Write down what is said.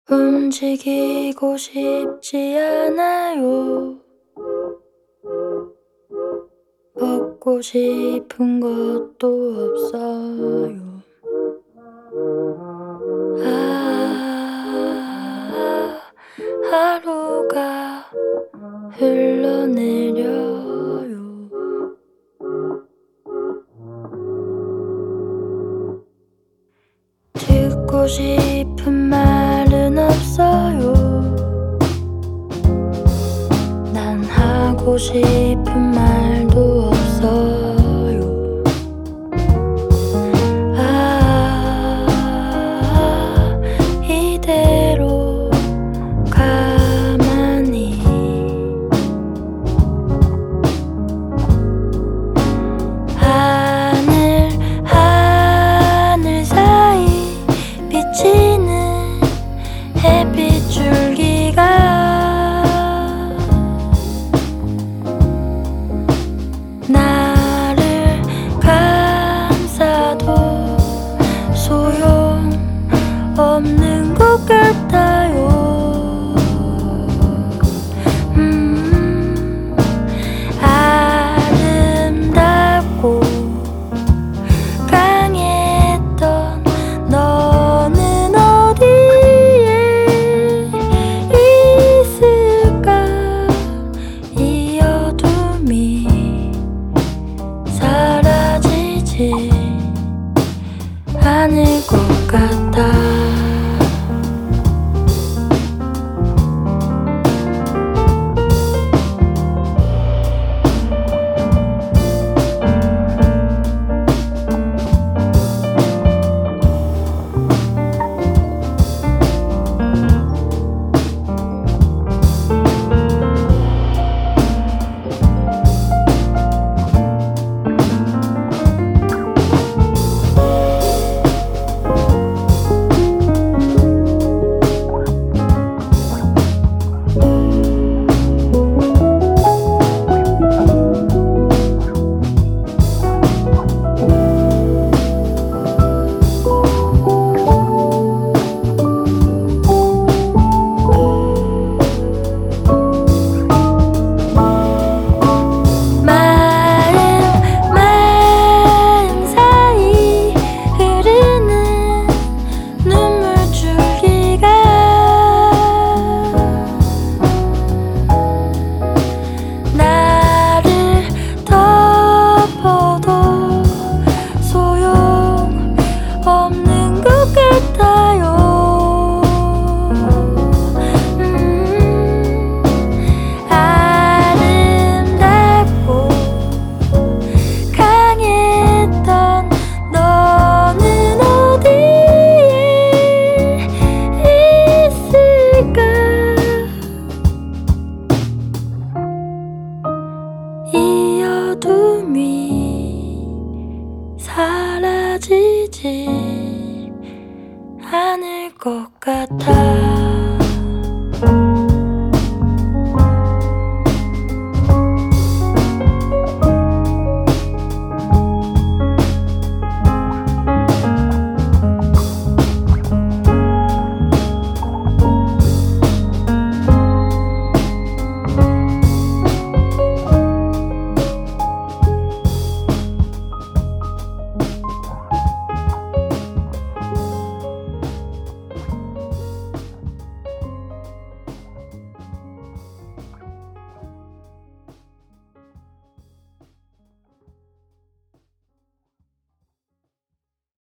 움직이고 싶지 않아요. 먹고 싶은 것도 없어요. 하루가 흘러내려요. 듣고 싶은 말은 없어요. 난 하고 싶은 말도 없어요. 이대로 가만히 하늘 사이 비치는 햇빛 줄기가 나를 감싸도 소용없는 것 같아요. 아름답고 강했던 너는 어디에 있을까? 이 어둠이 사라지지 않을 것 같아. 마음 사이 흐르는 눈물 줄기가 나를 덮어도 소용없는 것 같아요. 아름답고 강했던 너는 어디에 있을까? 이 어둠이 사라지지 않을 것 같아.